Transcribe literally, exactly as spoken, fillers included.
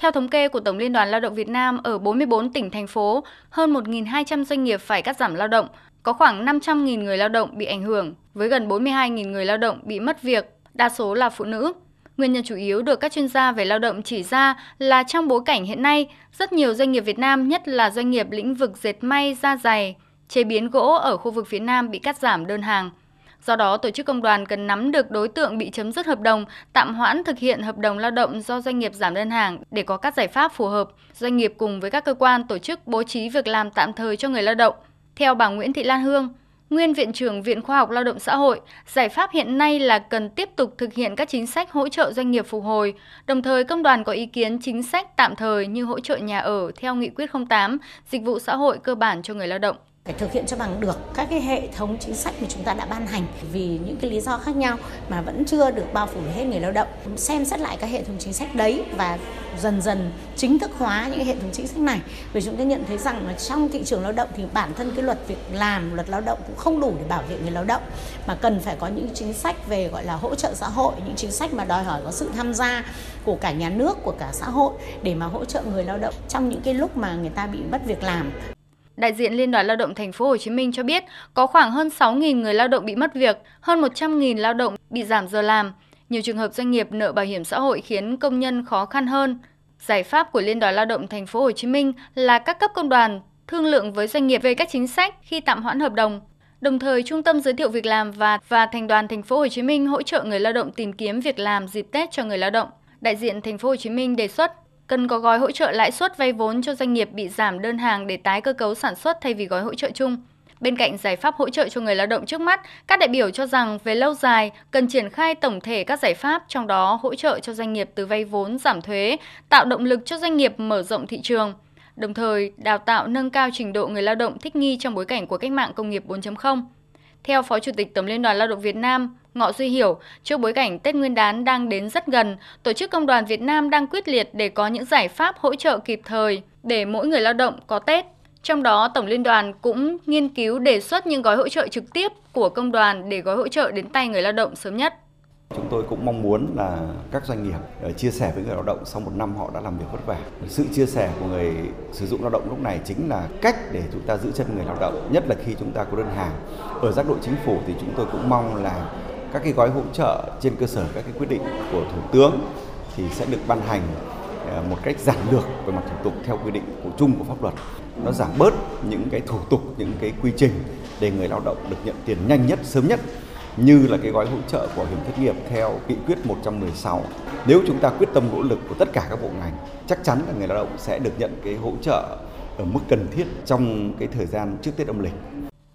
Theo thống kê của Tổng Liên đoàn Lao động Việt Nam, ở bốn mươi tư tỉnh, thành phố, hơn một nghìn hai trăm doanh nghiệp phải cắt giảm lao động, có khoảng năm trăm nghìn người lao động bị ảnh hưởng, với gần bốn mươi hai nghìn người lao động bị mất việc, đa số là phụ nữ. Nguyên nhân chủ yếu được các chuyên gia về lao động chỉ ra là trong bối cảnh hiện nay, rất nhiều doanh nghiệp Việt Nam, nhất là doanh nghiệp lĩnh vực dệt may, da giày, chế biến gỗ ở khu vực phía Nam bị cắt giảm đơn hàng. Do đó, tổ chức công đoàn cần nắm được đối tượng bị chấm dứt hợp đồng, tạm hoãn thực hiện hợp đồng lao động do doanh nghiệp giảm đơn hàng để có các giải pháp phù hợp. Doanh nghiệp cùng với các cơ quan tổ chức bố trí việc làm tạm thời cho người lao động. Theo bà Nguyễn Thị Lan Hương, nguyên Viện trưởng Viện Khoa học Lao động Xã hội, giải pháp hiện nay là cần tiếp tục thực hiện các chính sách hỗ trợ doanh nghiệp phục hồi. Đồng thời, công đoàn có ý kiến chính sách tạm thời như hỗ trợ nhà ở theo Nghị quyết không tám, dịch vụ xã hội cơ bản cho người lao động. Phải thực hiện cho bằng được các cái hệ thống chính sách mà chúng ta đã ban hành, vì những cái lý do khác nhau mà vẫn chưa được bao phủ hết người lao động. Xem xét lại các hệ thống chính sách đấy và dần dần chính thức hóa những hệ thống chính sách này. Vì chúng ta nhận thấy rằng là trong thị trường lao động thì bản thân cái luật việc làm, luật lao động cũng không đủ để bảo vệ người lao động, mà cần phải có những chính sách về gọi là hỗ trợ xã hội, những chính sách mà đòi hỏi có sự tham gia của cả nhà nước, của cả xã hội để mà hỗ trợ người lao động trong những cái lúc mà người ta bị mất việc làm. Đại diện Liên đoàn Lao động Thành phố Hồ Chí Minh cho biết có khoảng hơn sáu nghìn người lao động bị mất việc, hơn một trăm nghìn lao động bị giảm giờ làm. Nhiều trường hợp doanh nghiệp nợ bảo hiểm xã hội khiến công nhân khó khăn hơn. Giải pháp của Liên đoàn Lao động Thành phố Hồ Chí Minh là các cấp công đoàn thương lượng với doanh nghiệp về các chính sách khi tạm hoãn hợp đồng. Đồng thời, Trung tâm Giới thiệu Việc làm và và Thành đoàn Thành phố Hồ Chí Minh hỗ trợ người lao động tìm kiếm việc làm dịp Tết cho người lao động. Đại diện Thành phố Hồ Chí Minh đề xuất cần có gói hỗ trợ lãi suất vay vốn cho doanh nghiệp bị giảm đơn hàng để tái cơ cấu sản xuất thay vì gói hỗ trợ chung. Bên cạnh giải pháp hỗ trợ cho người lao động trước mắt, các đại biểu cho rằng về lâu dài cần triển khai tổng thể các giải pháp, trong đó hỗ trợ cho doanh nghiệp từ vay vốn, giảm thuế, tạo động lực cho doanh nghiệp mở rộng thị trường. Đồng thời, đào tạo nâng cao trình độ người lao động thích nghi trong bối cảnh của cách mạng công nghiệp bốn chấm không. Theo Phó Chủ tịch Tổng Liên đoàn Lao động Việt Nam, Ngọ Duy Hiểu, trước bối cảnh Tết Nguyên đán đang đến rất gần, Tổ chức Công đoàn Việt Nam đang quyết liệt để có những giải pháp hỗ trợ kịp thời để mỗi người lao động có Tết. Trong đó, Tổng Liên đoàn cũng nghiên cứu đề xuất những gói hỗ trợ trực tiếp của công đoàn để gói hỗ trợ đến tay người lao động sớm nhất. Chúng tôi cũng mong muốn là các doanh nghiệp chia sẻ với người lao động sau một năm họ đã làm việc vất vả. Sự chia sẻ của người sử dụng lao động lúc này chính là cách để chúng ta giữ chân người lao động, nhất là khi chúng ta có đơn hàng. Ở giác độ chính phủ thì chúng tôi cũng mong là các cái gói hỗ trợ trên cơ sở các cái quyết định của Thủ tướng thì sẽ được ban hành một cách giản lược về mặt thủ tục theo quy định của chung của pháp luật. Nó giảm bớt những cái thủ tục, những cái quy trình để người lao động được nhận tiền nhanh nhất, sớm nhất, như là cái gói hỗ trợ bảo hiểm thất nghiệp theo nghị quyết một trăm mười sáu. Nếu chúng ta quyết tâm nỗ lực của tất cả các bộ ngành, chắc chắn là người lao động sẽ được nhận cái hỗ trợ ở mức cần thiết trong cái thời gian trước Tết âm lịch.